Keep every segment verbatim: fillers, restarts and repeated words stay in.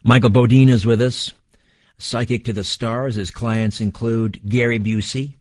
Michael Bodine is with us, psychic to the stars. His clients include Gary Busey.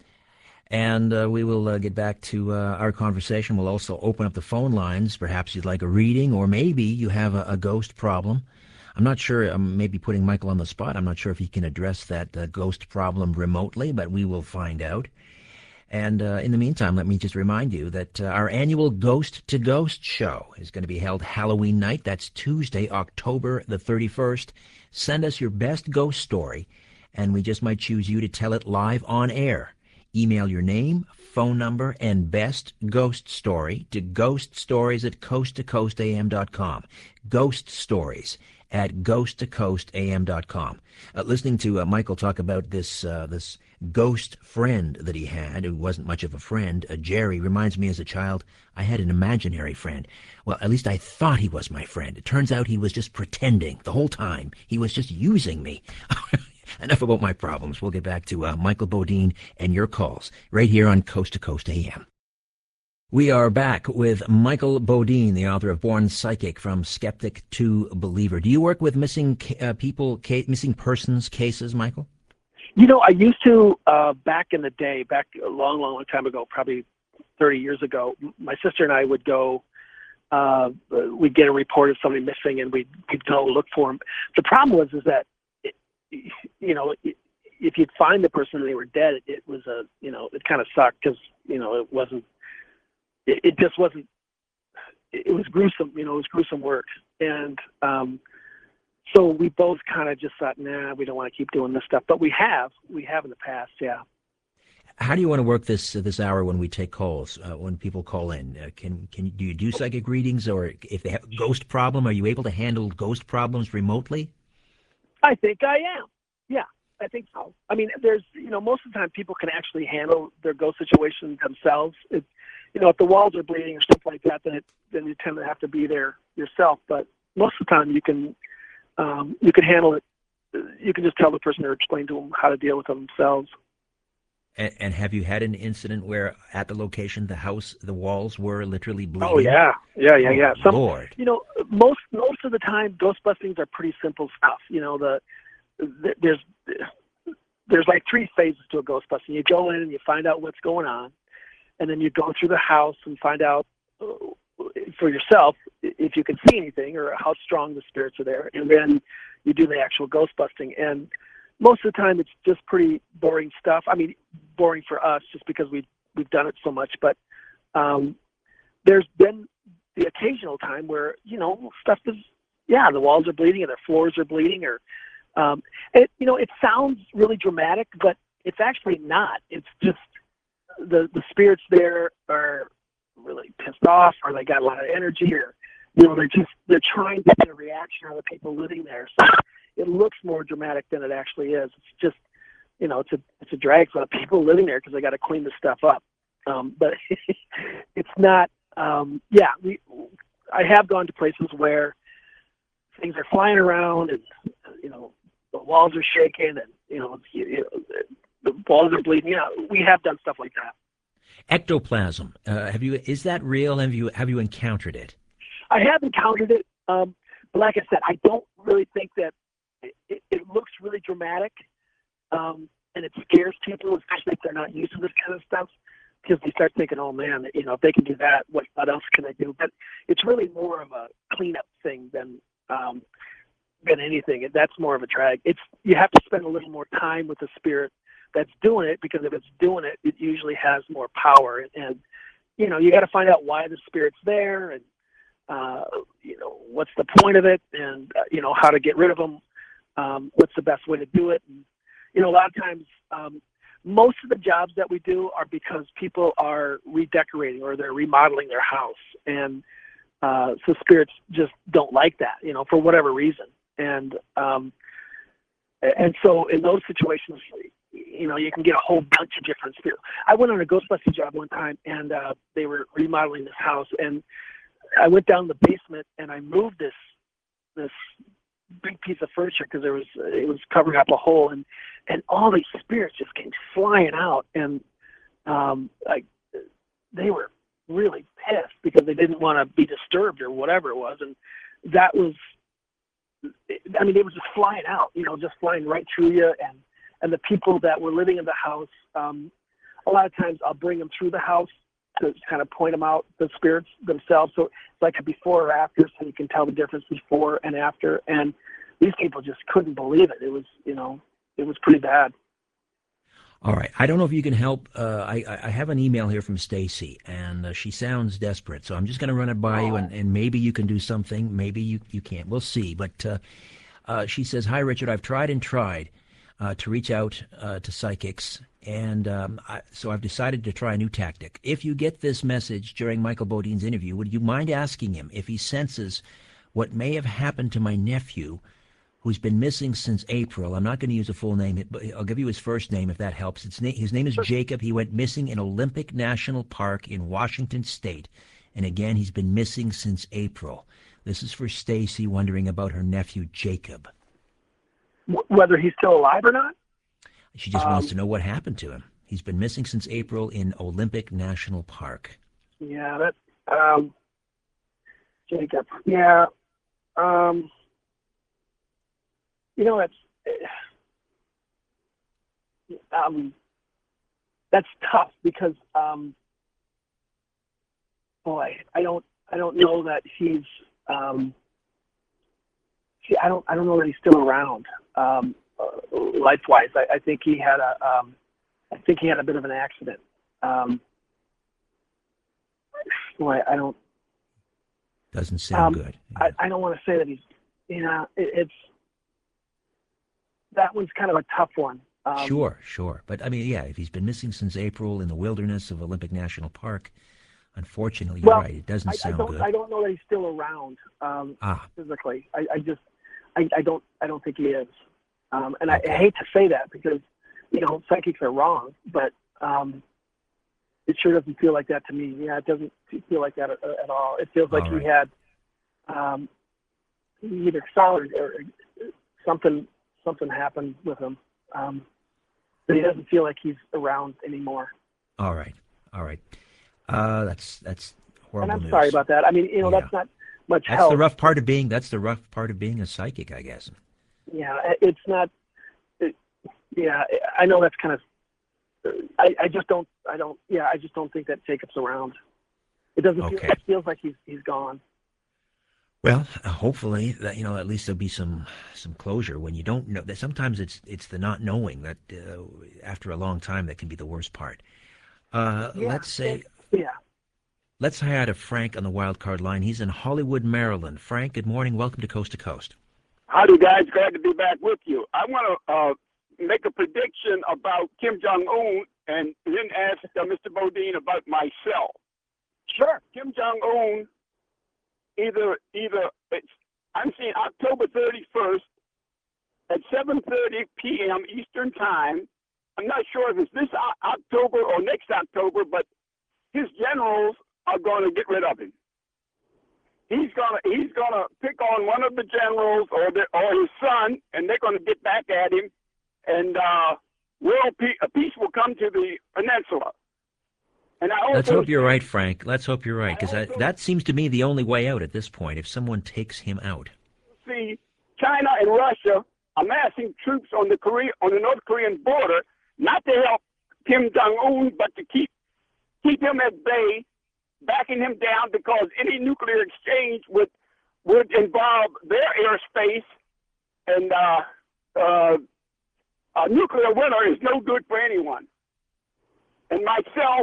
And uh, we will uh, get back to uh, our conversation. We'll also open up the phone lines. Perhaps you'd like a reading, or maybe you have a, a ghost problem. I'm not sure. I'm maybe putting Michael on the spot. I'm not sure if he can address that uh, ghost problem remotely, but we will find out. And uh, in the meantime, let me just remind you that uh, our annual Ghost to Ghost show is going to be held Halloween night. That's Tuesday, October the thirty-first. Send us your best ghost story, and we just might choose you to tell it live on air. Email your name, phone number, and best ghost story to ghost stories at coast to coast a m dot com. Ghost stories at coast to coast a m dot com. Uh, listening to uh, Michael talk about this uh, this ghost friend that he had, who wasn't much of a friend, uh, Jerry, reminds me as a child, I had an imaginary friend. Well, at least I thought he was my friend. It turns out he was just pretending the whole time. He was just using me. Enough about my problems. We'll get back to uh, Michael Bodine and your calls right here on Coast to Coast A M. We are back with Michael Bodine, the author of Born Psychic, From Skeptic to Believer. Do you work with missing uh, people, ca- missing persons cases, Michael? You know, I used to uh, back in the day, back a long, long, long time ago, probably thirty years ago. My sister and I would go. Uh, we'd get a report of somebody missing, and we'd, we'd go look for them. The problem was is that, it, you know, it, if you'd find the person and they were dead, it, it was a, you know, it kind of sucked because you know it wasn't. It, it just wasn't. It was gruesome. You know, it was gruesome work, and. Um, So we both kind of just thought, nah, we don't want to keep doing this stuff. But we have. We have in the past, yeah. How do you want to work this uh, this hour when we take calls, uh, when people call in? Uh, can can do you do psychic readings, or if they have a ghost problem, are you able to handle ghost problems remotely? I think I am. Yeah, I think so. I mean, there's, you know, most of the time people can actually handle their ghost situation themselves. It, you know, if the walls are bleeding or stuff like that, then, it, then you tend to have to be there yourself. But most of the time you can... Um, you can handle it. You can just tell the person or explain to them how to deal with them themselves. And, and have you had an incident where at the location, the house, the walls were literally bleeding? Oh yeah, yeah, yeah, yeah. Oh, Some, Lord. You know, most most of the time, ghost bustings are pretty simple stuff. You know, the, the there's there's like three phases to a ghost busting. You go in and you find out what's going on, and then you go through the house and find out for yourself if you can see anything or how strong the spirits are there, and then you do the actual ghost busting. And most of the time it's just pretty boring stuff. I mean, boring for us just because we've we've done it so much, but um there's been the occasional time where, you know, stuff is, yeah, the walls are bleeding or the floors are bleeding, or um it, you know, it sounds really dramatic, but it's actually not. It's just the the spirits there are really pissed off, or they got a lot of energy, or, you know, they're just, they're trying to get a reaction out of the people living there. So it looks more dramatic than it actually is. It's just, you know, it's a, it's a drag for the people living there because they got to clean the stuff up. Um, but it's not, um, yeah, we, I have gone to places where things are flying around and, you know, the walls are shaking and, you know, you know the walls are bleeding. You know, we have done stuff like that. Ectoplasm. Uh, have you? Is that real? Have you? Have you encountered it? I have encountered it, um, but like I said, I don't really think that it, it, it looks really dramatic, um, and it scares people, especially if they're not used to this kind of stuff, because they start thinking, "Oh man, you know, if they can do that, what, what else can they do?" But it's really more of a cleanup thing than um, than anything. That's more of a drag. It's you have to spend a little more time with the spirit that's doing it, because if it's doing it, it usually has more power. And, and you know, you got to find out why the spirit's there, and uh, you know, what's the point of it, and uh, you know, how to get rid of them. Um, what's the best way to do it? And, you know, a lot of times, um, most of the jobs that we do are because people are redecorating or they're remodeling their house, and uh, so spirits just don't like that, you know, for whatever reason. And um, and so in those situations, you know, you can get a whole bunch of different spirits. I went on a ghost busting job one time, and uh, they were remodeling this house, and I went down the basement and I moved this this big piece of furniture because there was it was covering up a hole, and and all these spirits just came flying out, and um, like they were really pissed because they didn't want to be disturbed or whatever it was, and that was I mean, they were just flying out, you know, just flying right through you. And, and the people that were living in the house, um, a lot of times I'll bring them through the house to kind of point them out, the spirits themselves. So it's like a before or after, so you can tell the difference before and after. And these people just couldn't believe it. It was, you know, it was pretty bad. All right. I don't know if you can help. Uh, I, I have an email here from Stacy, and uh, she sounds desperate. So I'm just going to run it by you, and, and maybe you can do something. Maybe you, you can't. We'll see. But uh, uh, she says, "Hi, Richard. I've tried and tried uh, to reach out uh, to psychics, and um, I, so I've decided to try a new tactic. If you get this message during Michael Bodine's interview, would you mind asking him if he senses what may have happened to my nephew, who's been missing since April? I'm not going to use a full name, but I'll give you his first name if that helps. It's na- his name is Jacob. He went missing in Olympic National Park in Washington State. And again, he's been missing since April. This is for Stacy, wondering about her nephew, Jacob. Whether he's still alive or not? She just um, wants to know what happened to him. He's been missing since April in Olympic National Park. Yeah, that, um, Jacob. Yeah. Um, You know, it's um, that's tough because um, boy, I don't I don't know that he's um, see, I don't I don't know that he's still around um, uh, life wise. I, I think he had a um, I think he had a bit of an accident. Um, boy, I don't Doesn't sound um, good. I, I don't want to say that he's you know it, it's. That one's kind of a tough one. Um, Sure, sure. But I mean, yeah, if he's been missing since April in the wilderness of Olympic National Park, unfortunately, you're well, right. It doesn't I, I sound don't. good. I don't know that he's still around um, Ah, physically. I, I just. I, I don't. I don't think he is. Um, and Okay. I, I hate to say that because, you know, psychics are wrong, but um, it sure doesn't feel like that to me. Yeah, it doesn't feel like that at, at all. It feels like All he right. had um, he either solid or something. Something happened with him. Um, but he doesn't feel like he's around anymore. all right, all right. Uh, that's that's horrible And I'm news. sorry about that. I mean, you know, Yeah. that's not much That's help. the rough part of being. That's the rough part of being a psychic, I guess. Yeah, it's not. It, yeah, I know that's kind of. I, I just don't. I don't. Yeah, I just don't think that Jacob's around. It doesn't feel. Okay. It feels like he's he's gone. Well, uh, hopefully that you know at least there'll be some some closure when you don't know. That sometimes it's it's the not knowing that uh, after a long time that can be the worst part. Uh, Yeah. let's say it- yeah. let's hi to Frank on the wild card line. He's in Hollywood, Maryland. Frank, good morning. Welcome to Coast to Coast. Howdy, guys. Glad to be back with you. I want to uh, make a prediction about Kim Jong-un and then ask uh, Mister Bodine about myself. Sure. Kim Jong-un, either, either it's, I'm seeing October thirty-first at seven thirty p.m. Eastern Time. I'm not sure if it's this o- October or next October, but his generals are going to get rid of him. He's gonna he's gonna pick on one of the generals or the, or his son, and they're gonna get back at him, and uh, world pe- peace will come to the peninsula. And I also Let's hope you're see- right, Frank. Let's hope you're right, because I also- that seems to me the only way out at this point. If someone takes him out. see China and Russia amassing troops on the Korea on the North Korean border, not to help Kim Jong Un, but to keep keep him at bay, backing him down, because any nuclear exchange would would involve their airspace, and uh, uh, a nuclear winter is no good for anyone. And myself,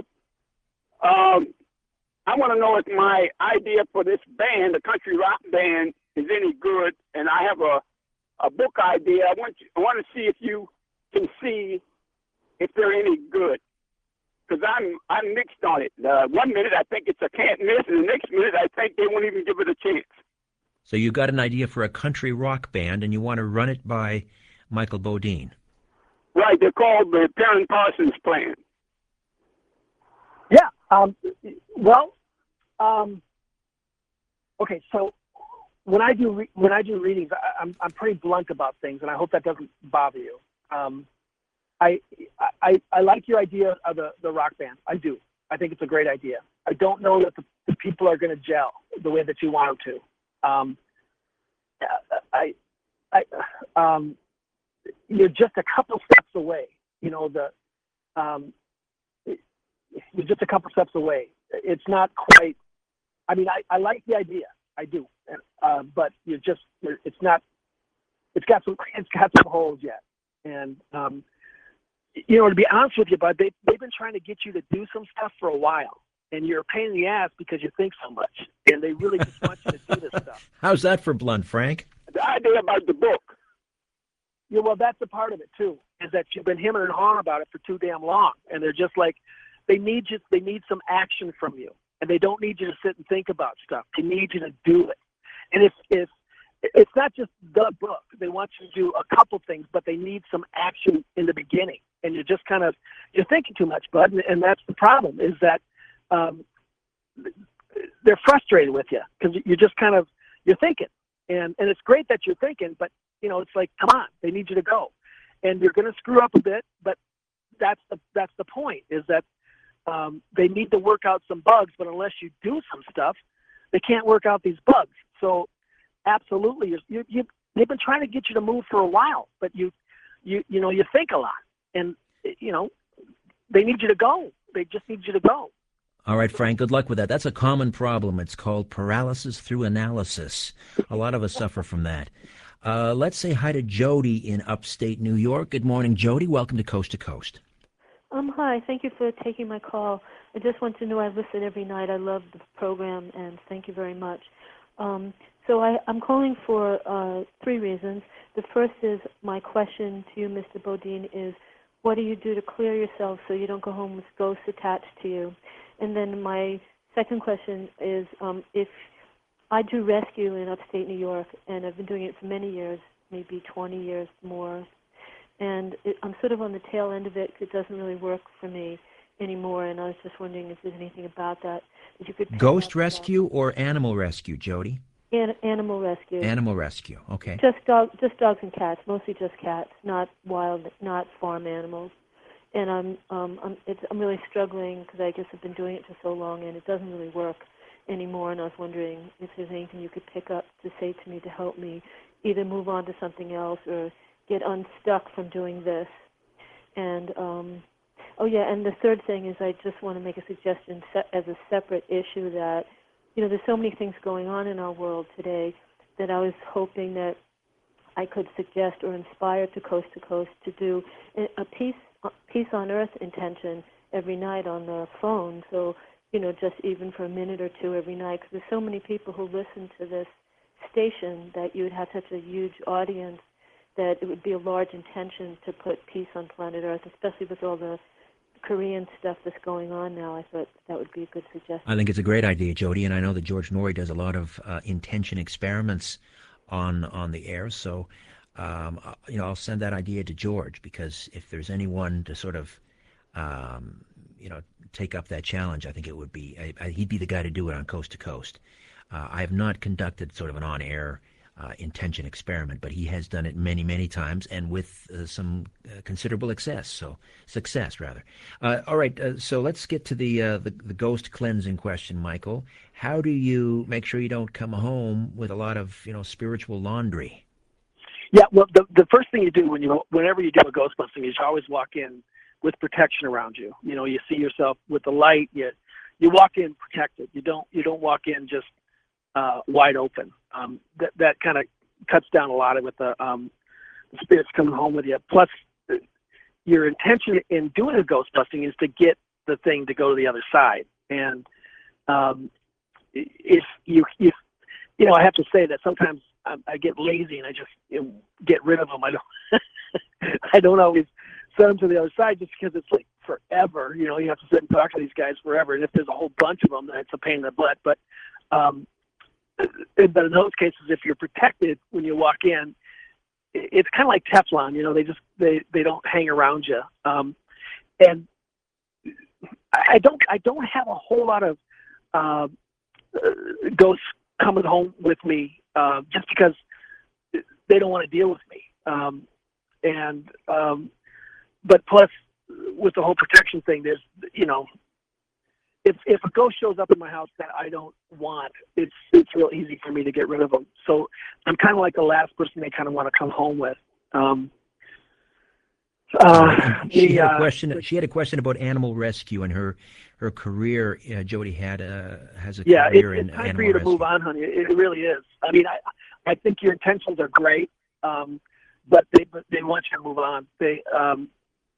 um, I want to know if my idea for this band, the country rock band, is any good. And I have a, a book idea. I want you, I want to see if you can see if they're any good. Because I'm I'm mixed on it. Uh, one minute I think it's a can't miss, and the next minute I think they won't even give it a chance. So you got an idea for a country rock band, and you want to run it by Michael Bodine. Right, they're called the Perrin Parsons Plan. Yeah. Um, well. Um, okay. So when I do re- when I do readings, I, I'm I'm pretty blunt about things, and I hope that doesn't bother you. Um, I, I I like your idea of the, the rock band. I do. I think it's a great idea. I don't know that the, the people are going to gel the way that you want them to. Um, I I, um, you're just a couple steps away. You know, the um, you're just a couple steps away. It's not quite. I mean, I, I like the idea. I do, uh, but you're just. You're, it's not. It's got some. It's got some holes yet, and um, you know, to be honest with you, bud, they they've been trying to get you to do some stuff for a while, and you're a pain in the ass because you think so much, and they really just want you to do this stuff. How's that for blunt, Frank? The idea about the book. Yeah, well, that's a part of it too. Is that you've been hemming and hawing about it for too damn long, and they're just like, they need you. They need some action from you, and they don't need you to sit and think about stuff. They need you to do it. And if if it's not just the book, they want you to do a couple things, but they need some action in the beginning. And you're just kind of you're thinking too much, bud, and, and that's the problem. Is that um, they're frustrated with you because you're just kind of you're thinking, and and it's great that you're thinking, but you know it's like, come on, they need you to go. And you're going to screw up a bit, but that's the that's the point. Is that um, they need to work out some bugs, but unless you do some stuff, they can't work out these bugs. So, absolutely, you, you, you they've been trying to get you to move for a while, but you you you know you think a lot, and you know they need you to go. They just need you to go. All right, Frank, good luck with that. That's a common problem. It's called paralysis through analysis. A lot of us suffer from that. Uh, let's say hi to Jody in upstate New York. Good morning, Jody. Welcome to Coast to Coast. Um, hi. Thank you for taking my call. I just want to know I listen every night. I love the program, and thank you very much. Um, so I, I'm calling for uh, three reasons. The first is my question to you, Mister Bodine, is what do you do to clear yourself so you don't go home with ghosts attached to you? And then my second question is um, if I do rescue in upstate New York, and I've been doing it for many years, maybe twenty years more, and it, I'm sort of on the tail end of it because it doesn't really work for me anymore, and I was just wondering if there's anything about that that you could pick Ghost up rescue or animal rescue, Jody? An- animal rescue. Animal rescue, okay. Just dog, just dogs and cats, mostly just cats, not wild, not farm animals. And I'm, um, I'm, it's, I'm really struggling because I guess I've been doing it for so long, and it doesn't really work anymore. And I was wondering if there's anything you could pick up to say to me to help me either move on to something else or get unstuck from doing this. And um, oh yeah, and the third thing is I just want to make a suggestion se- as a separate issue that, you know, there's so many things going on in our world today that I was hoping that I could suggest or inspire to Coast to Coast to do a peace peace on earth intention every night on the phone. So, you know, just even for a minute or two every night, because there's so many people who listen to this station that you would have such a huge audience that it would be a large intention to put peace on planet Earth, especially with all the Korean stuff that's going on now. I thought that would be a good suggestion. I think it's a great idea, Jody, and I know that George Norrie does a lot of uh, intention experiments on on the air. So, um, you know, I'll send that idea to George, because if there's anyone to sort of, um, you know, take up that challenge, I think it would be I, I, he'd be the guy to do it on Coast to Coast. Uh, I have not conducted sort of an on-air Uh, intention experiment, but he has done it many, many times, and with uh, some uh, considerable success. So success, rather. Uh, all right. Uh, so let's get to the, uh, the the ghost cleansing question, Michael. How do you make sure you don't come home with a lot of you know spiritual laundry? Yeah. Well, the the first thing you do when you whenever you do a ghost busting is you always walk in with protection around you. You know, you see yourself with the light. You you walk in protected. You don't you don't walk in just Uh, wide open. Um, that that kind of cuts down a lot of with the, um, the spirits coming home with you. Plus, your intention in doing a ghost busting is to get the thing to go to the other side. And um, if you, if, you know, I have to say that sometimes I, I get lazy and I just you know, get rid of them. I don't, I don't always send them to the other side just because it's like forever. You know, you have to sit and talk to these guys forever. And if there's a whole bunch of them, then it's a pain in the butt. But um, But in those cases, if you're protected when you walk in, it's kind of like Teflon. You know, they just they, they don't hang around you. Um, and I don't I don't have a whole lot of uh, ghosts coming home with me uh, just because they don't want to deal with me. Um, and um, but plus with the whole protection thing, there's you know if if a ghost shows up in my house that I don't want, it's it's real easy for me to get rid of them. So I'm kind of like the last person they kind of want to come home with. Um, Uh, uh, she the, had a uh, question. She had a question about animal rescue and her her career. Uh, Jody had a has a yeah, it, career it's in time for animal you to rescue. move on, honey. It, it really is. I mean, I I think your intentions are great, um, but they but they want you to move on. They um,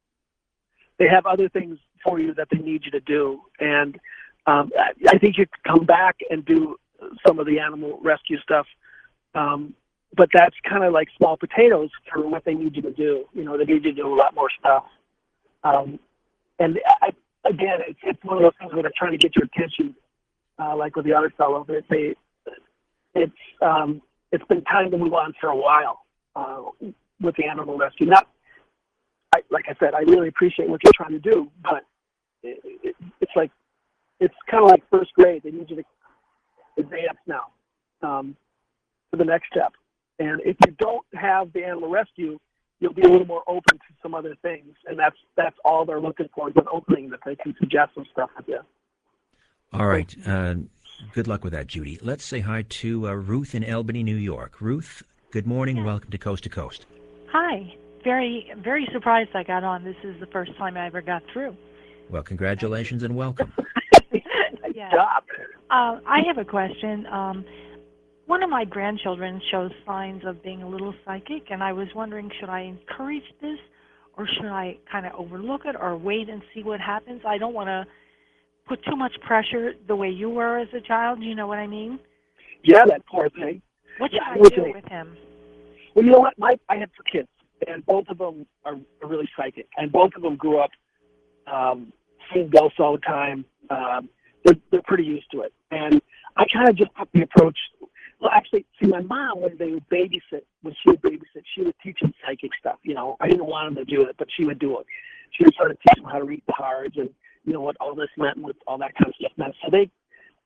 they have other things for you that they need you to do, and um, I, I think you could come back and do some of the animal rescue stuff. Um, but that's kind of like small potatoes for what they need you to do. You know, they need you to do a lot more stuff. Um, and I, again, it's, it's one of those things where they're trying to get your attention, uh, like with the other fellow. They, they, it's um, it's been time to move on for a while uh, with the animal rescue. Not, I, like I said, I really appreciate what you're trying to do, but it, it, it's like it's kind of like first grade. They need you to advance now um, to the next step. And if you don't have the animal rescue, you'll be a little more open to some other things, and that's that's all they're looking for is an opening that they can suggest some stuff with you. All right. Uh, good luck with that, Judy. Let's say hi to uh, Ruth in Albany, New York. Ruth, good morning. Yeah. Welcome to Coast to Coast. Hi. Very, very surprised I got on. This is the first time I ever got through. Well, congratulations and welcome. Yeah. Job. Uh, I have a question. Um, one of my grandchildren shows signs of being a little psychic, and I was wondering, should I encourage this, or should I kind of overlook it, or wait and see what happens? I don't want to put too much pressure the way you were as a child. You know what I mean? Yeah, that poor thing. What should Yeah, I I know what you do mean. with him? Well, you know what? My I had two kids, and both of them are really psychic, and both of them grew up um, seeing ghosts all the time. Um, they're, they're pretty used to it, and I kind of just took the approach. Well, actually, see, my mom, when they would babysit, when she would babysit, she would teach them psychic stuff. You know, I didn't want them to do it, but she would do it. She would sort of teach them how to read cards and, you know, what all this meant and what all that kind of stuff meant. So they,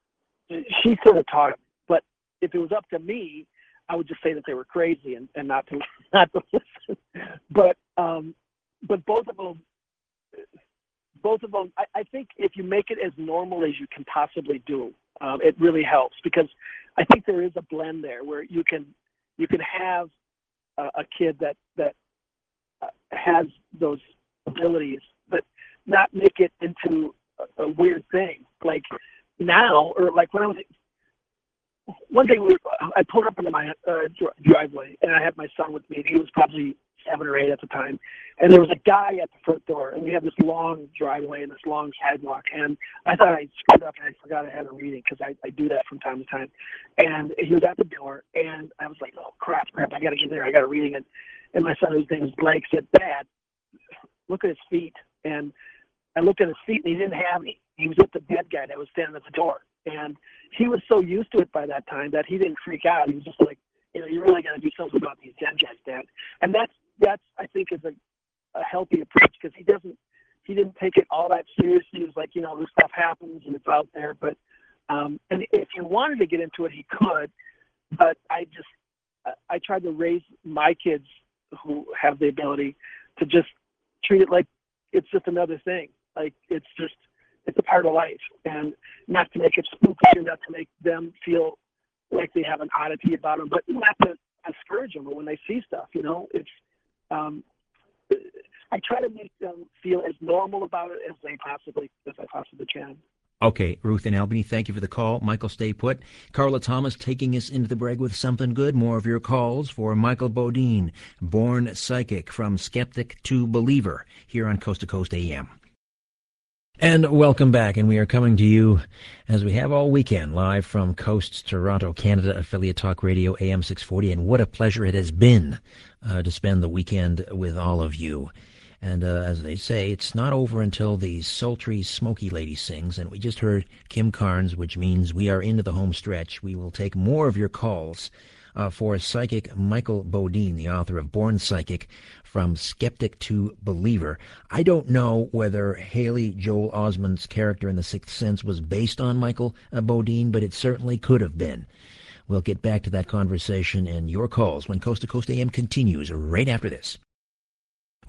she sort of taught them. But if it was up to me, I would just say that they were crazy and, and not to not to listen. But um, but both of them, both of them, I, I think if you make it as normal as you can possibly do, um, it really helps, because I think there is a blend there where you can you can have a, a kid that that uh, has those abilities, but not make it into a, a weird thing. Like now, or like when I was one day, we, I pulled up into my uh, driveway, and I had my son with me. He was probably seven or eight at the time, and there was a guy at the front door, and we had this long driveway and this long sidewalk, and I thought I screwed up and I forgot I had a reading, because I, I do that from time to time. And he was at the door, and I was like, oh crap, crap, I got to get there, I got a reading. And, and my son, whose name is Blake, said, Dad, look at his feet. And I looked at his feet, and he didn't have any. He was with the dead guy that was standing at the door, and he was so used to it by that time that he didn't freak out. He was just like, you know, you really got to do something about these dead guys, Dad. And that's that's I think is a, a healthy approach, because he doesn't he didn't take it all that seriously. He was like, you know, this stuff happens and it's out there. But um, and if he wanted to get into it, he could. But I just I tried to raise my kids who have the ability to just treat it like it's just another thing. Like it's just it's a part of life, and not to make it spooky, or not to make them feel like they have an oddity about them, but not to discourage them when they see stuff. You know, it's um, I try to make them feel as normal about it as they possibly as I possibly can. Okay, Ruth in Albany, thank you for the call. Michael, stay put. Carla Thomas taking us into the break with something good. More of your calls for Michael Bodine, born psychic, from skeptic to believer, here on Coast to Coast A M. And welcome back, and we are coming to you, as we have all weekend, live from Coast Toronto, Canada, affiliate talk radio A M six forty, and what a pleasure it has been uh, to spend the weekend with all of you. And uh, as they say, it's not over until the sultry, smoky lady sings, and we just heard Kim Carnes, which means we are into the home stretch. We will take more of your calls uh, for psychic Michael Bodine, the author of Born Psychic, From Skeptic to Believer. I don't know whether Haley Joel Osment's character in The Sixth Sense was based on Michael uh, Bodine, but it certainly could have been. We'll get back to that conversation and your calls when Coast to Coast A M continues right after this.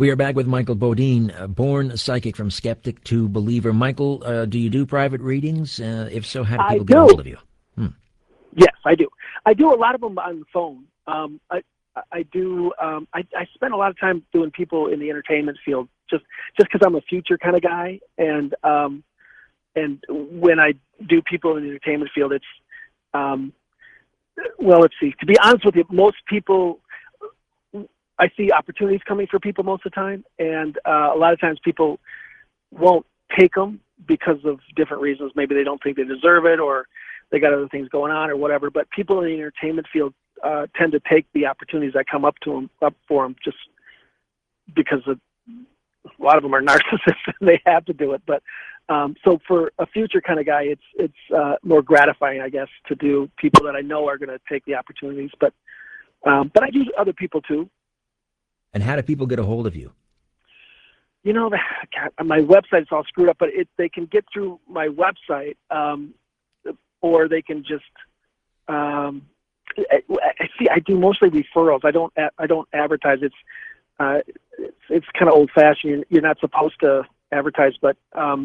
We are back with Michael Bodine, uh, born psychic from skeptic to believer. Michael, uh, do you do private readings? Uh, if so, how do I people get a do. hold of you? Hmm. Yes, I do. I do a lot of them on the phone. Um, I I do. Um, I, I spend a lot of time doing people in the entertainment field, just just because I'm a future kind of guy, and um, and when I do people in the entertainment field, it's um, well, let's see. To be honest with you, most people, I see opportunities coming for people most of the time, and uh, a lot of times people won't take them because of different reasons. Maybe they don't think they deserve it, or they got other things going on, or whatever. But people in the entertainment field uh, tend to take the opportunities that come up to them, up for them, just because of, a lot of them are narcissists and they have to do it. But um, so for a future kind of guy, it's it's uh, more gratifying, I guess, to do people that I know are going to take the opportunities. But um, but I do other people too. And how do people get a hold of you? You know, God, my website's all screwed up, but it, they can get through my website, um, or they can just. Um, I, I see. I do mostly referrals. I don't. I don't advertise. It's. Uh, it's, it's kind of old-fashioned. You're, you're not supposed to advertise, but um,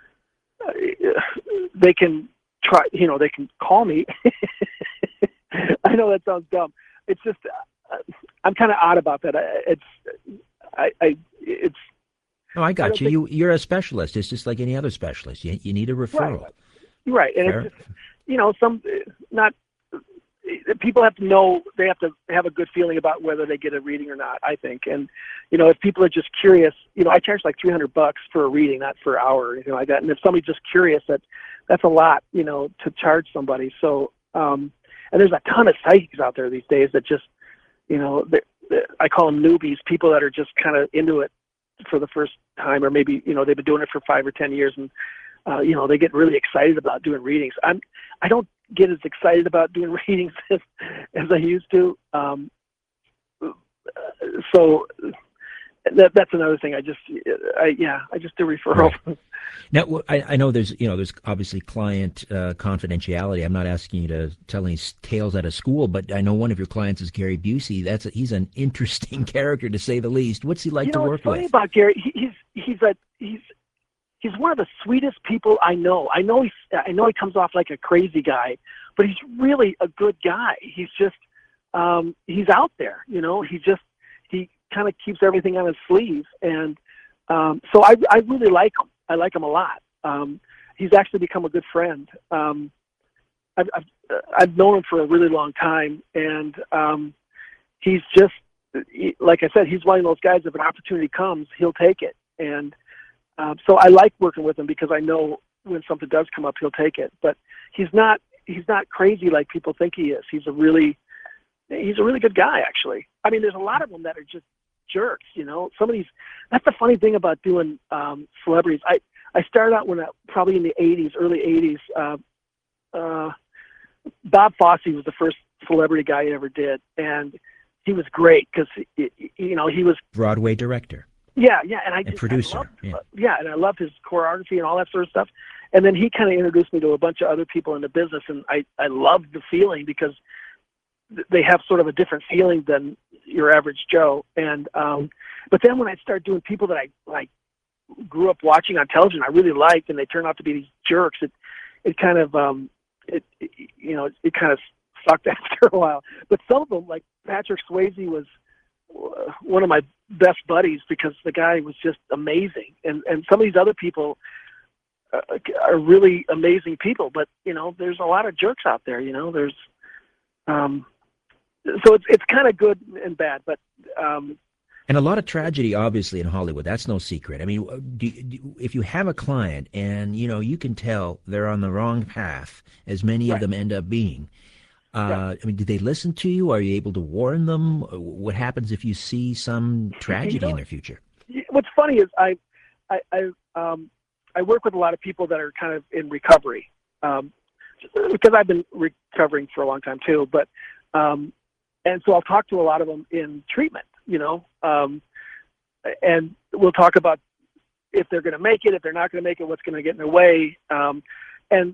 they can try. You know, they can call me. I know that sounds dumb. It's just. Uh, I'm kind of odd about that. It's. I. I it's. No, I got I you. think, You you're a specialist. It's just like any other specialist. You you need a referral. Right. Right, and Fair. it's just, you know, some not. People have to know, they have to have a good feeling about whether they get a reading or not, I think. And, you know, if people are just curious, you know, I charge like three hundred bucks for a reading, not for an hour or anything like that. And if somebody's just curious, that that's a lot, you know, to charge somebody. So, um, and there's a ton of psychics out there these days that just, you know, they, they, I call them newbies, people that are just kind of into it for the first time, or maybe, you know, they've been doing it for five or ten years and, uh, you know, they get really excited about doing readings. I'm, I don't get as excited about doing readings as, as I used to. Um, so that, that's another thing. I just, I, yeah, I just do referrals. Right. Now, I, I know there's, you know, there's obviously client uh, confidentiality. I'm not asking you to tell any tales out of school, but I know one of your clients is Gary Busey. That's a, he's an interesting character, to say the least. What's he like you to know, work what's funny with? about Gary, he, he's, he's a, he's, he's one of the sweetest people I know. I know he's, I know he comes off like a crazy guy, but he's really a good guy. He's just, um, he's out there, you know, he just, he kind of keeps everything on his sleeve. And, um, so I, I really like him. I like him a lot. Um, he's actually become a good friend. Um, I've, I've, I've known him for a really long time, and, um, he's just, he, like I said, he's one of those guys, if an opportunity comes, he'll take it. And, Um, so I like working with him because I know when something does come up, he'll take it. But he's not he's not crazy like people think he is. He's a really he's a really good guy, actually. I mean, there's a lot of them that are just jerks, you know. Some of these, that's the funny thing about doing um, celebrities. I, I started out when I, probably in the eighties, early eighties. Uh, uh, Bob Fosse was the first celebrity guy I ever did, and he was great because you know he was Broadway director. Yeah, yeah, and I And just producer, I loved, yeah. yeah, and I loved his choreography and all that sort of stuff. And then he kind of introduced me to a bunch of other people in the business, and I I loved the feeling because th- they have sort of a different feeling than your average Joe. And um, but then when I started doing people that I like grew up watching on television, I really liked, and they turned out to be these jerks. It it kind of um it, it you know it, it kind of sucked after a while. But some of them, like Patrick Swayze, was one of my best buddies because the guy was just amazing. And, and some of these other people uh, are really amazing people, but you know, there's a lot of jerks out there, you know, there's, um, so it's, it's kind of good and bad, but, um, And a lot of tragedy, obviously, in Hollywood. That's no secret. I mean, do, do, if you have a client and, you know, you can tell they're on the wrong path, as many Right. of them end up being, Uh, Yeah. I mean, do they listen to you? Are you able to warn them? What happens if you see some tragedy You know, in their future? what's funny is I, I, I, um, I work with a lot of people that are kind of in recovery, um, because I've been recovering for a long time too. But, um, and so I'll talk to a lot of them in treatment, you know, um, and we'll talk about if they're going to make it, if they're not going to make it, what's going to get in their way. Um, and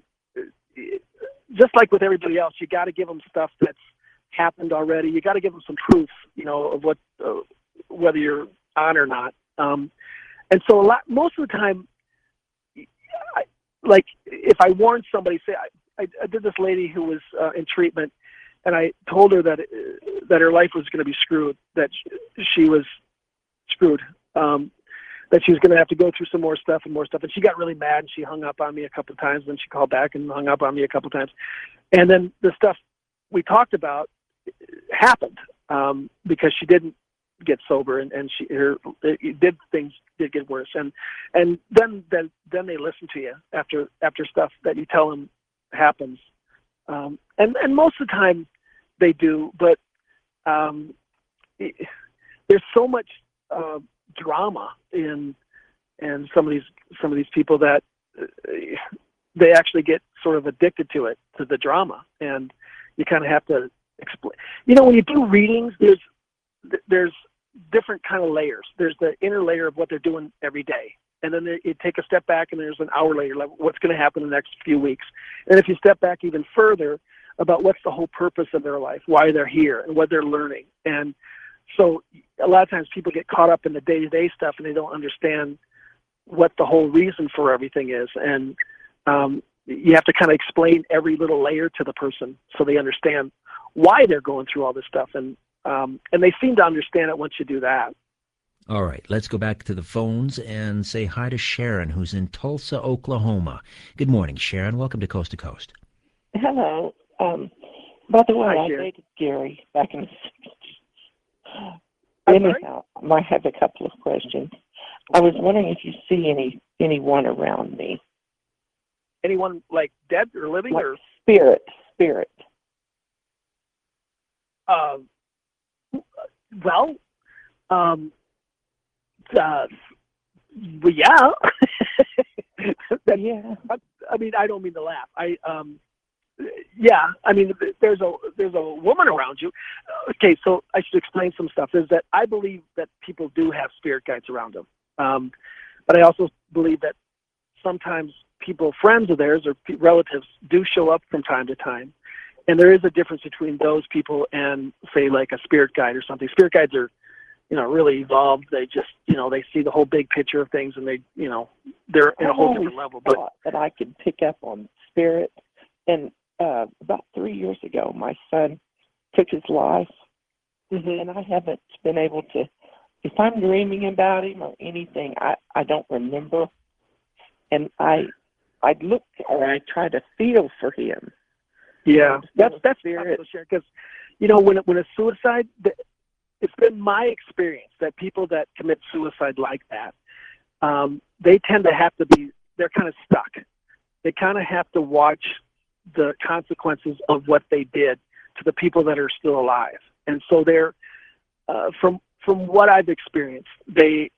just like with everybody else, you got to give them stuff that's happened already. You got to give them some proof, you know, of what, uh, whether you're on or not. Um, and so a lot, most of the time, I, like if I warned somebody, say I, I, I did this lady who was uh, in treatment, and I told her that uh, that her life was going to be screwed, that she, she was screwed, um, that she was going to have to go through some more stuff and more stuff. And she got really mad, and she hung up on me a couple of times. Then she called back and hung up on me a couple of times. And then the stuff we talked about happened um, because she didn't get sober, and, and she her it did things did get worse. And and then then then they listen to you after after stuff that you tell them happens. Um, and and most of the time they do, but um, it, there's so much uh, drama in in some of these some of these people that uh, they actually get sort of addicted to it, to the drama, and you kind of have to explain. You know, when you do readings, there's there's different kind of layers. There's the inner layer of what they're doing every day. And then you take a step back, and there's an hour later, like what's going to happen in the next few weeks. And if you step back even further, about what's the whole purpose of their life, why they're here, and what they're learning. And so a lot of times people get caught up in the day-to-day stuff, and they don't understand what the whole reason for everything is. And um, you have to kind of explain every little layer to the person so they understand why they're going through all this stuff. And um, and they seem to understand it once you do that. All right, let's go back to the phones and say hi to Sharon, who's in Tulsa, Oklahoma. Good morning, Sharon. Welcome to Coast to Coast. Hello. Um, by the way, Hi, I Sharon. dated Gary back in the sixties. I'm sorry? Anyhow, I might have a couple of questions. I was wondering if you see any anyone around me. Anyone like dead or living Like or spirit, spirit. uh, well, um, uh, well, yeah. That- Yeah. I, I mean, I don't mean to laugh. I, um, yeah, I mean, there's a there's a woman around you. Okay, so I should explain some stuff. Is that I believe that people do have spirit guides around them, um, but I also believe that sometimes people, friends of theirs or pe- relatives, do show up from time to time, and there is a difference between those people and, say, like a spirit guide or something. Spirit guides are, you know, really evolved. They just, you know, they see the whole big picture of things, and they, you know, they're in a whole different level. But Thought that I could pick up on spirit. And uh, about three years ago, my son took his life, Mhm. and I haven't been able to. If I'm dreaming about him or anything, I I don't remember, and I I look or I try to feel for him. yeah, that's that's Spirit. because, you know, when it, when it's suicide, th- it's been my experience that people that commit suicide like that, um, they tend to have to be, they're kind of stuck. They kind of have to watch the consequences of what they did to the people that are still alive. And so they're, uh, from from what I've experienced, they,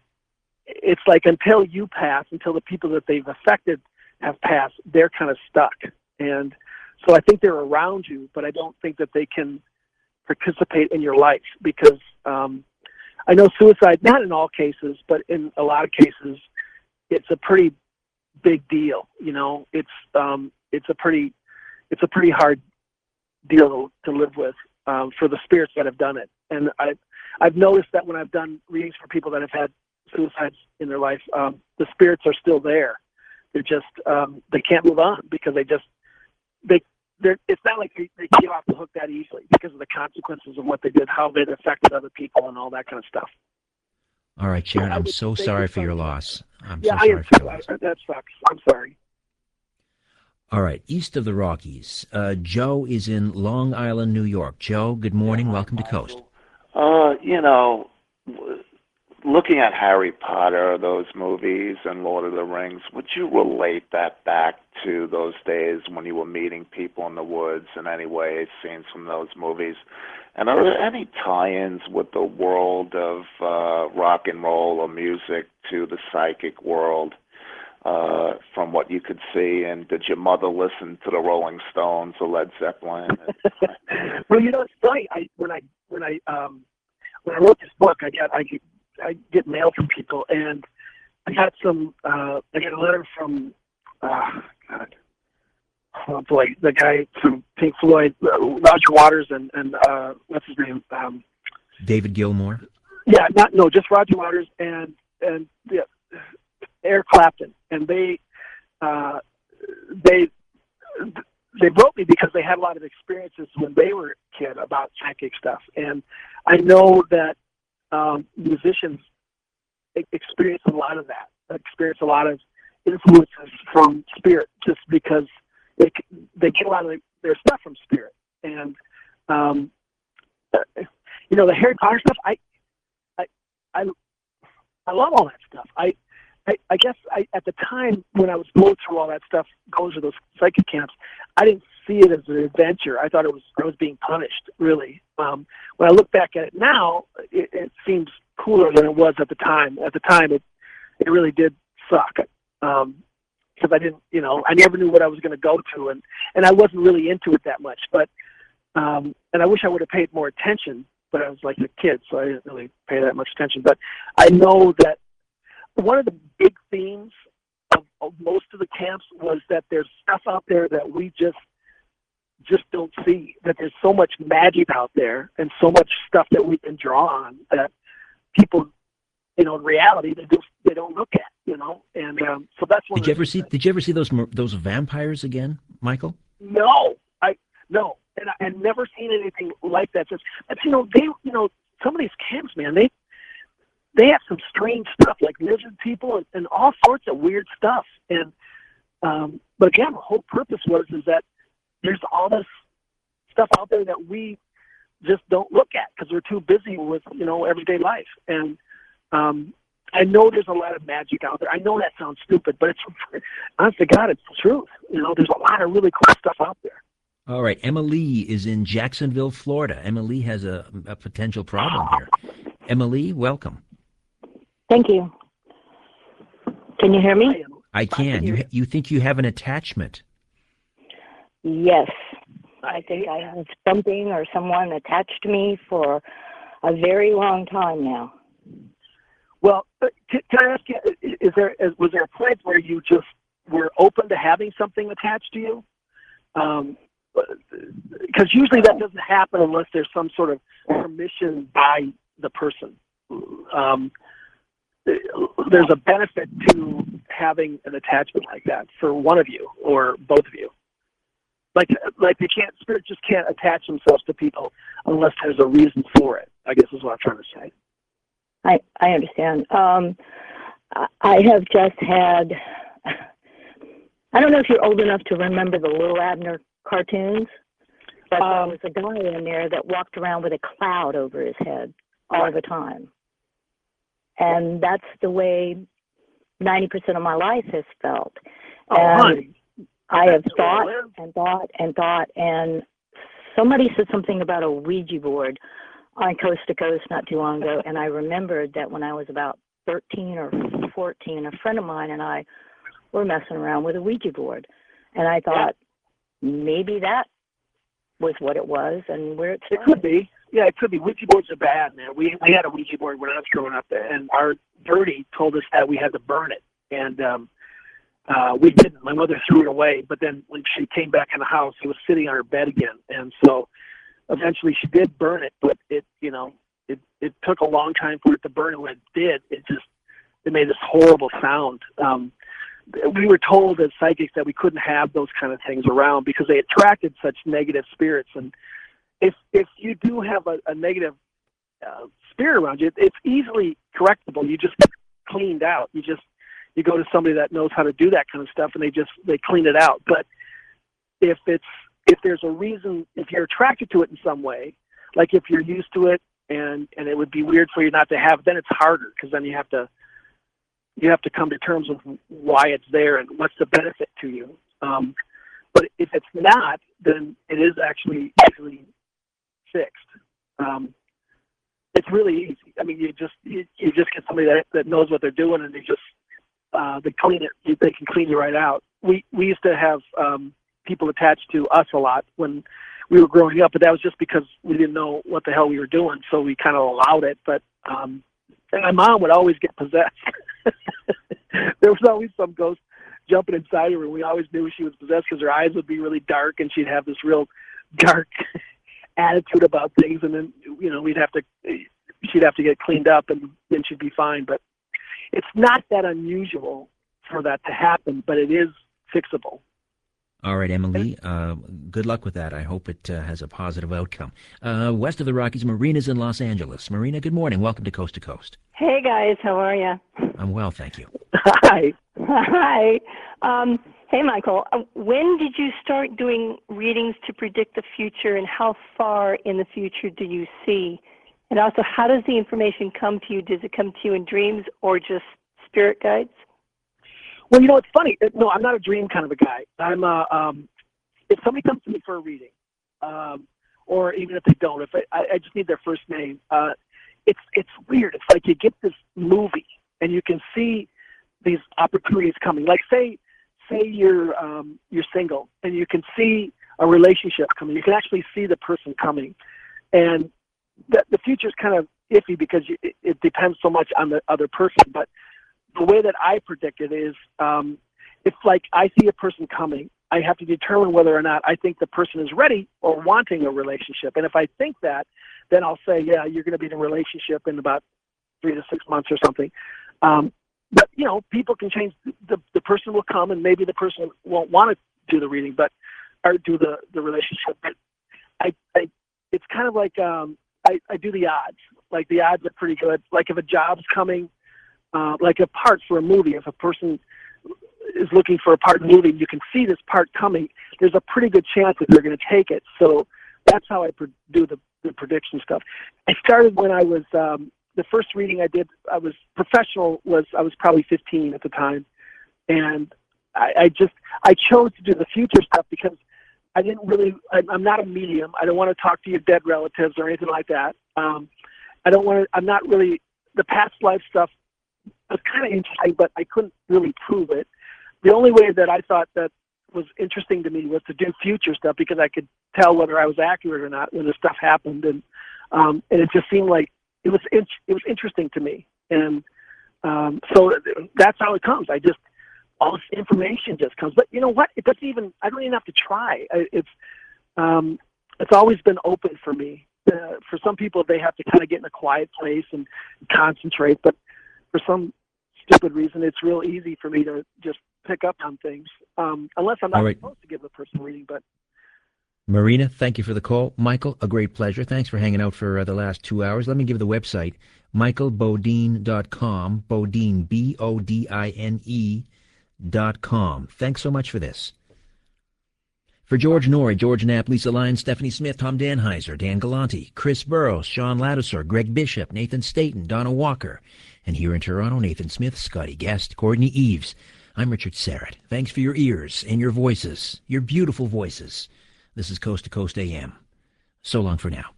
it's like until you pass, until the people that they've affected have passed, they're kind of stuck. And so I think they're around you, but I don't think that they can participate in your life because um, I know suicide, not in all cases, but in a lot of cases, it's a pretty big deal. You know, it's um, it's a pretty it's a pretty hard deal to, to live with um, for the spirits that have done it. And I I've noticed that when I've done readings for people that have had suicides in their life, um, the spirits are still there. They're just um, they can't move on because they just they they're it's not like they, they get off the hook that easily because of the consequences of what they did, how it affected other people, and all that kind of stuff. All right, Sharon, I I'm would so think sorry it's for your something- loss. I'm Yeah, so I sorry am for your too. loss. I, that sucks. I'm sorry. All right, east of the Rockies, uh, Joe is in Long Island, New York. Joe, good morning. Welcome to Coast. Uh, you know, w- looking at Harry Potter, those movies, and Lord of the Rings, would you relate that back to those days when you were meeting people in the woods in any way, scenes from those movies? And are there any tie-ins with the world of uh, rock and roll or music to the psychic world uh, from what you could see? And did your mother listen to the Rolling Stones or Led Zeppelin? Well, you know, it's funny. I when I when I um when I wrote this book, I got I get, I get mail from people, and I got some. Uh, I got a letter from. Uh, God, oh boy, the guy from Pink Floyd, uh, Roger Waters, and and uh, what's his name? Um, David Gilmour. Yeah, not no, just Roger Waters and and yeah, Eric Clapton, and they uh, they they wrote me because they had a lot of experiences when they were a kid about psychic stuff, and I know that um, musicians e- experience a lot of that, experience a lot of influences from spirit, just because they they get a lot of their stuff from spirit, and um, you know the Harry Potter stuff. I I I, I love all that stuff. I I, I guess I, at the time when I was going through all that stuff, going to those psychic camps, I didn't see it as an adventure. I thought it was I was being punished. Really, um, when I look back at it now, it, it seems cooler than it was at the time. At the time, it it really did suck because um, I didn't, you know, I never knew what I was going to go to, and and I wasn't really into it that much. But um, and I wish I would have paid more attention. But I was like a kid, so I didn't really pay that much attention. But I know that one of the big themes of, of most of the camps was that there's stuff out there that we just just don't see. That there's so much magic out there and so much stuff that we can draw on that people, you know, in reality they just they don't look at, you know. And um, so that's one. Did you ever see? Did you ever see those those vampires again, Michael? No, I no, and I had never seen anything like that since. But you know, they, you know, some of these camps, man, they. They have some strange stuff like lizard people and, and all sorts of weird stuff. And um, but again, the whole purpose was is that there's all this stuff out there that we just don't look at because we're too busy with, you know, everyday life. And um, I know there's a lot of magic out there. I know that sounds stupid, but it's honest to God, it's the truth. You know, there's a lot of really cool stuff out there. All right, Emma Lee is in Jacksonville, Florida. Emma Lee has a, a potential problem here. Emma Lee, welcome. Thank you. Can you hear me? I can. You you think you have an attachment? Yes. I think I have something or someone attached to me for a very long time now. Well, can, can I ask you, is there is, was there a point where you just were open to having something attached to you? Um, because usually that doesn't happen unless there's some sort of permission by the person. Um, there's a benefit to having an attachment like that for one of you or both of you. Like, like they can't, spirits just can't attach themselves to people unless there's a reason for it, I guess is what I'm trying to say. I, I understand. Um, I have just had, I don't know if you're old enough to remember the Little Abner cartoons, but um, there was a guy in there that walked around with a cloud over his head all the time. And that's the way ninety percent of my life has felt. Oh, and honey. I have thought and thought and thought, and somebody said something about a Ouija board on Coast to Coast not too long ago, and I remembered that when I was about thirteen or fourteen, a friend of mine and I were messing around with a Ouija board. And I thought maybe that was what it was and where it started. It could be. Yeah, it could be. Ouija boards are bad, man. We we had a Ouija board when I was growing up, and our birdie told us that we had to burn it, and um, uh, we didn't. My mother threw it away, but then when she came back in the house, it was sitting on her bed again, and so eventually she did burn it. But it, you know, it it took a long time for it to burn, and when it did, it just it made this horrible sound. Um, we were told as psychics that we couldn't have those kind of things around because they attracted such negative spirits. And if if you do have a, a negative uh, spirit around you, it's easily correctable. You just get cleaned out. You just you go to somebody that knows how to do that kind of stuff, and they just they clean it out. But if it's if there's a reason, if you're attracted to it in some way, like if you're used to it, and and it would be weird for you not to have, then it's harder because then you have to you have to come to terms with why it's there and what's the benefit to you. Um, but if it's not, then it is actually easily fixed. Um, it's really easy. I mean, you just you, you just get somebody that, that knows what they're doing, and they just uh, they clean it. They can clean you right out. We we used to have um, people attached to us a lot when we were growing up, but that was just because we didn't know what the hell we were doing, so we kind of allowed it. But um, and my mom would always get possessed. There was always some ghost jumping inside her, and we always knew she was possessed because her eyes would be really dark, and she'd have this real dark attitude about things. And then, you know, we'd have to. she'd have to get cleaned up, and then she'd be fine. But it's not that unusual for that to happen, but it is fixable. All right, Emily, uh, good luck with that. I hope it uh, has a positive outcome. Uh, west of the Rockies, Marina's in Los Angeles. Marina, good morning. Welcome to Coast to Coast. Hey, guys. How are you? I'm well, thank you. Hi. Hi. Um, hey, Michael. Uh, when did you start doing readings to predict the future, and how far in the future do you see? And also, how does the information come to you? Does it come to you in dreams or just spirit guides? Well, you know, it's funny. No, I'm not a dream kind of a guy. I'm uh, um, if somebody comes to me for a reading, um, or even if they don't, if I, I just need their first name, uh, it's it's weird. It's like you get this movie and you can see these opportunities coming. Like say say you're um, you're single and you can see a relationship coming. You can actually see the person coming, and the the future is kind of iffy because you, it, it depends so much on the other person, but the way that I predict it is, um, it's like I see a person coming. I have to determine whether or not I think the person is ready or wanting a relationship. And if I think that, then I'll say, yeah, you're going to be in a relationship in about three to six months or something. Um, but, you know, people can change. The, the person will come, and maybe the person won't want to do the reading, but or do the, the relationship. But I, I, it's kind of like um, I, I do the odds. Like the odds are pretty good. Like if a job's coming, Uh, like a part for a movie, if a person is looking for a part in a movie, you can see this part coming, there's a pretty good chance that they're going to take it. So that's how I pre- do the, the prediction stuff. I started when I was, um, the first reading I did, I was professional, was I was probably fifteen at the time. And I, I just, I chose to do the future stuff because I didn't really, I, I'm not a medium. I don't want to talk to your dead relatives or anything like that. Um, I don't want to, I'm not really, the past life stuff, it was kind of interesting, but I couldn't really prove it. The only way that I thought that was interesting to me was to do future stuff because I could tell whether I was accurate or not when the stuff happened, and um, and it just seemed like it was it was interesting to me, and um, so that's how it comes. I just all this information just comes, but you know what? It doesn't even. I don't even have to try. It's um, it's always been open for me. Uh, for some people, they have to kind of get in a quiet place and concentrate, but for some stupid reason, it's real easy for me to just pick up on things, um, unless I'm not right. supposed to give a person a reading. But Marina, thank you for the call. Michael, a great pleasure. Thanks for hanging out for uh, the last two hours. Let me give the website, michael bodine dot com, Bodine, B O D I N E dot com. Thanks so much for this. For George Norrie, George Knapp, Lisa Lyons, Stephanie Smith, Tom Danheiser, Dan Galante, Chris Burrows, Sean Ladisor, Greg Bishop, Nathan Staten, Donna Walker, and here in Toronto, Nathan Smith, Scotty Guest, Courtney Eves. I'm Richard Serrett. Thanks for your ears and your voices, your beautiful voices. This is Coast to Coast A M. So long for now.